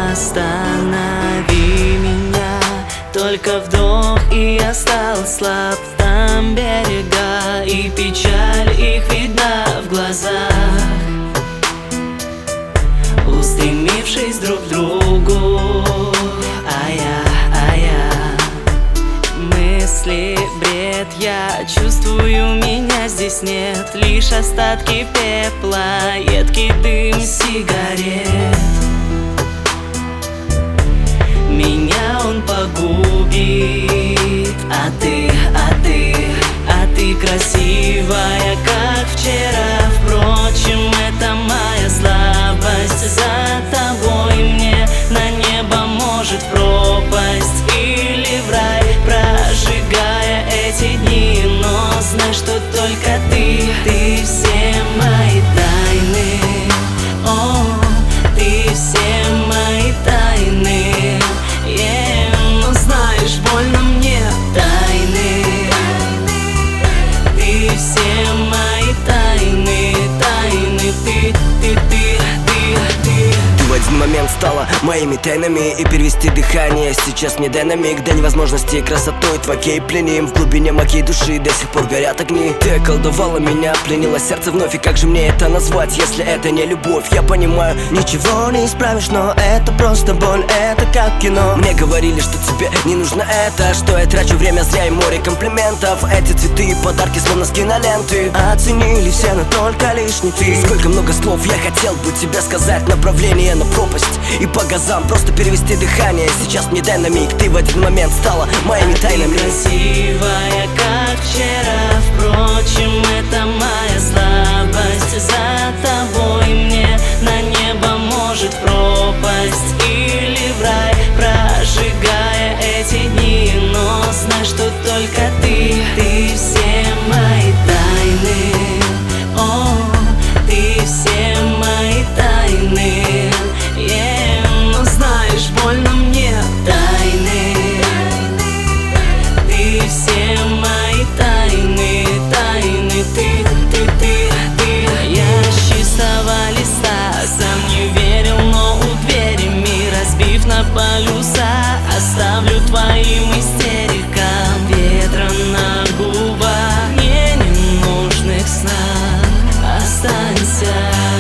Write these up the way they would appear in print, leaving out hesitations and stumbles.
Останови меня, только вдох, и я стал слаб. Там берега, и печаль их видна в глазах, устремившись друг к другу. А я мысли, бред, я чувствую, меня здесь нет. Лишь остатки пепла, едкий дым сигарет. Меня он погубит, а ты красивая, как вчера. Впрочем, это моя слабость. За тобой мне на небо, может, в пропасть или в рай, прожигая эти дни. Но знай, что только ты все мои тайны. О, ты все мои тайны. Но знаешь, больно мне тайны. Ты все мои тайны, тайны. Ты. Ты в один момент стала моими тайнами, и перевести дыхание сейчас мне дай на миг. До невозможности красотой твоей пленим. В глубине моей души до сих пор горят огни. Ты околдовала меня, пленила сердце вновь. И как же мне это назвать, если это не любовь? Я понимаю, ничего не исправишь, но это просто боль, это как кино. Мне говорили, что тебе не нужно это, что я трачу время зря и море комплиментов. Эти цветы и подарки словно с киноленты. Оценили все, но только лишний ты. Сколько много слов я хотел бы тебе сказать. Направление на пропасть и по газам, просто перевести дыхание. Сейчас мне дай на миг, ты в один момент стала моими тайнами. Ты красивая, как вчера. Впрочем, это моя слабость. За тобой мне на небо, может, в пропасть или в рай, прожигая эти дни. Но знай, что только ты все мои тайны. О, ты все мои тайны. Но знаешь, больно мне тайны. Ты все мои тайны, тайны. Ты. Я с чистого листа сам не верил, но у двери мир, разбив на полюса, оставлю твоим истерикам ветра на губах, мне ненужных снах. Останься.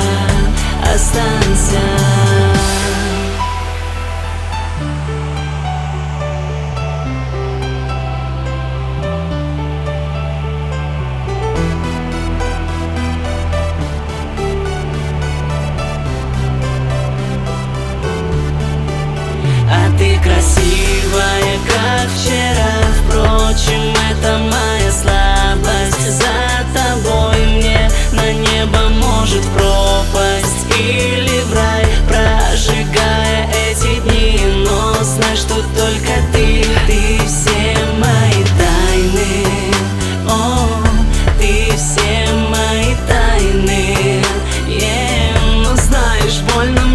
А ты красивая, как вчера. Впрочем, это моя слабость. За тобой мне на небо, может, в пропасть или в рай, прожигая эти дни. Но знай, что только ты все мои тайны. О, ты все мои тайны. Но знаешь, больно